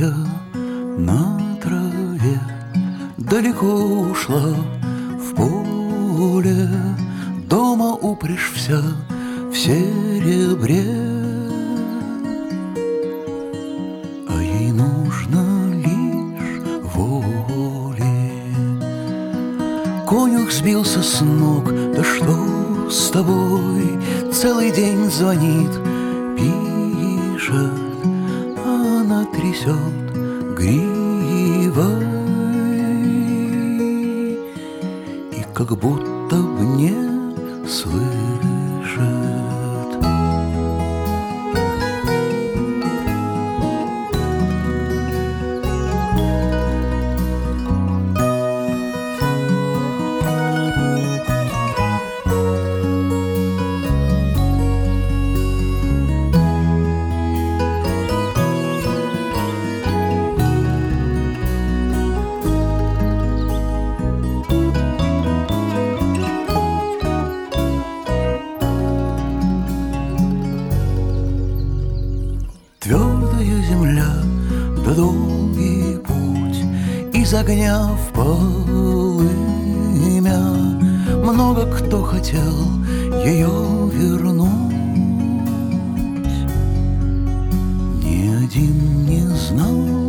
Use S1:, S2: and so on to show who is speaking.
S1: я на траве, далеко ушла в поле. Дома упряжь вся в серебре, а ей нужно лишь воли. Конюх сбился с ног, да что с тобой? Целый день звонит, пишет, она трясет гривой, и как будто б не слышит. Твердая земля, да долгий путь, из огня в полымя. Много кто хотел ее вернуть, ни один не знал,